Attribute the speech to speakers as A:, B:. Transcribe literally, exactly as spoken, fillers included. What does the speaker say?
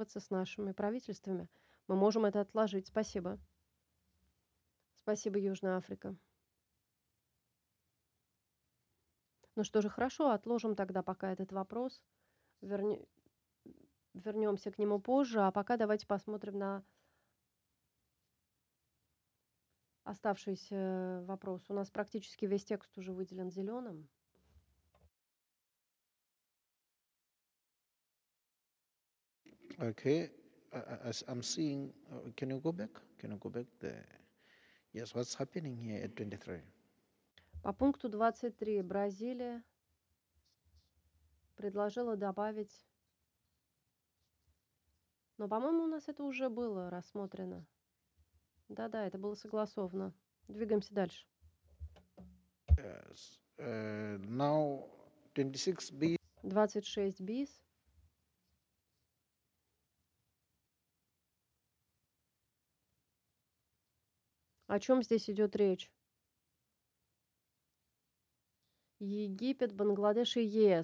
A: связаться с нашими правительствами. Мы можем это отложить. Спасибо. Спасибо, Южная Африка. Ну что же, хорошо, отложим тогда пока этот вопрос. Верне... Вернемся к нему позже, а пока давайте посмотрим на оставшийся вопрос. У нас практически весь текст уже выделен зеленым.
B: Okay, uh, as I'm seeing, uh, can you go back? Can you go back there? Yes, what's happening here at twenty-three?
A: По пункту двадцать три Бразилия предложила добавить... Но, по-моему, у нас это уже было рассмотрено. Да-да, это было согласовано. Двигаемся дальше.
B: Yes. Uh, now, twenty-six B.
A: двадцать шесть bis. О чем здесь идет речь? Египет, Бангладеш и ЕС.